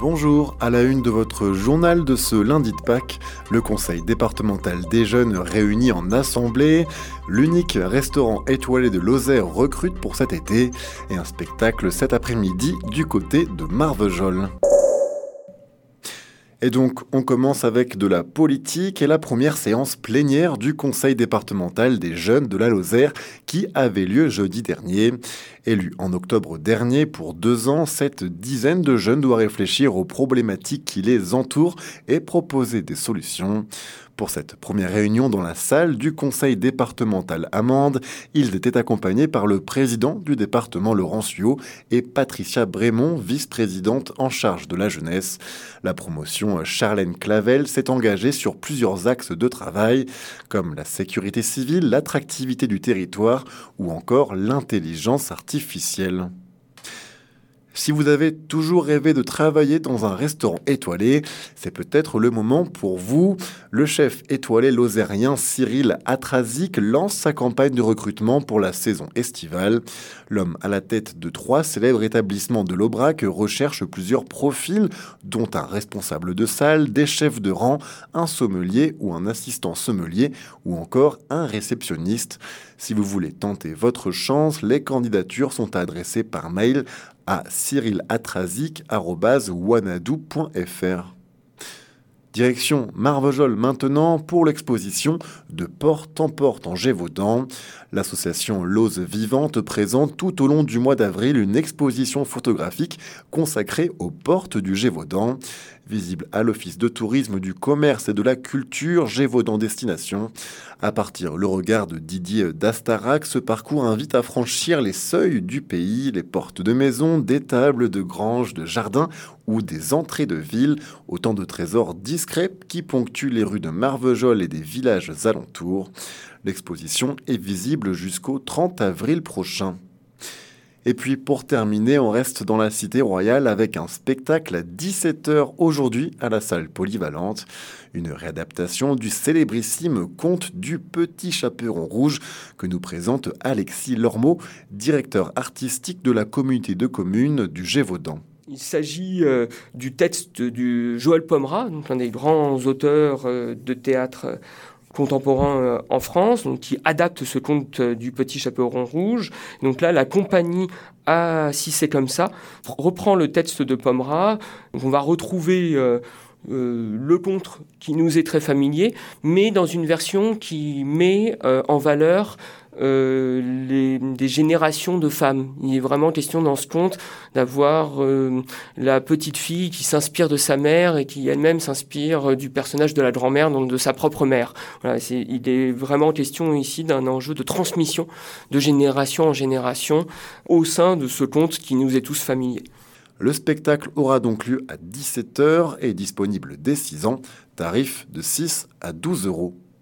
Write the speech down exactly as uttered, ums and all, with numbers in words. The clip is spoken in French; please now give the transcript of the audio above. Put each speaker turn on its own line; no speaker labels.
Bonjour, à la une de votre journal de ce lundi de Pâques, le conseil départemental des jeunes réuni en assemblée, l'unique restaurant étoilé de Lozère recrute pour cet été et un spectacle cet après-midi du côté de Marvejols. Et donc, on commence avec de la politique et la première séance plénière du conseil départemental des jeunes de la Lozère qui avait lieu jeudi dernier. Élu en octobre dernier pour deux ans, cette dizaine de jeunes doit réfléchir aux problématiques qui les entourent et proposer des solutions. Pour cette première réunion dans la salle du conseil départemental Amande, ils étaient accompagnés par le président du département Laurent Suot et Patricia Brémond, vice-présidente en charge de la jeunesse. La promotion Charlène Clavel s'est engagée sur plusieurs axes de travail, comme la sécurité civile, l'attractivité du territoire ou encore l'intelligence artificielle. Si vous avez toujours rêvé de travailler dans un restaurant étoilé, c'est peut-être le moment pour vous. Le chef étoilé lozérien Cyril Atrazik lance sa campagne de recrutement pour la saison estivale. L'homme à la tête de trois célèbres établissements de l'Aubrac recherche plusieurs profils, dont un responsable de salle, des chefs de rang, un sommelier ou un assistant sommelier, ou encore un réceptionniste. Si vous voulez tenter votre chance, les candidatures sont adressées par mail à cyrilatrazik arobase wanadoo point f r. Direction Marvejols maintenant pour l'exposition de Porte en Porte en Gévaudan. L'association Lose Vivante présente tout au long du mois d'avril une exposition photographique consacrée aux portes du Gévaudan. Visible à l'Office de tourisme du commerce et de la culture Gévaudan Destination. À partir le regard de Didier Dastarac, ce parcours invite à franchir les seuils du pays, les portes de maisons, d'étables, de granges, de jardins ou des entrées de ville, autant de trésors discrets qui ponctuent les rues de Marvejols et des villages alentours. L'exposition est visible jusqu'au trente avril prochain. Et puis pour terminer, on reste dans la Cité Royale avec un spectacle à dix-sept heures aujourd'hui à la salle polyvalente. Une réadaptation du célébrissime conte du Petit Chaperon Rouge que nous présente Alexis Lormeau, directeur artistique de la communauté de communes du Gévaudan.
Il s'agit euh, du texte du Joël Pomera, donc un des grands auteurs euh, de théâtre euh, contemporain euh, en France, donc, qui adapte ce conte euh, du Petit Chaperon Rouge. Donc là, la compagnie Ah, si c'est comme ça, reprend le texte de Pomera. Donc on va retrouver euh, euh, le conte qui nous est très familier, mais dans une version qui met euh, en valeur Euh, les, des générations de femmes. Il est vraiment question dans ce conte d'avoir euh, la petite fille qui s'inspire de sa mère et qui elle-même s'inspire du personnage de la grand-mère, donc de sa propre mère. Voilà, c'est, il est vraiment question ici d'un enjeu de transmission de génération en génération au sein de ce conte qui nous est tous familier.
Le spectacle aura donc lieu à dix-sept heures et est disponible dès six ans, tarif de six à douze euros.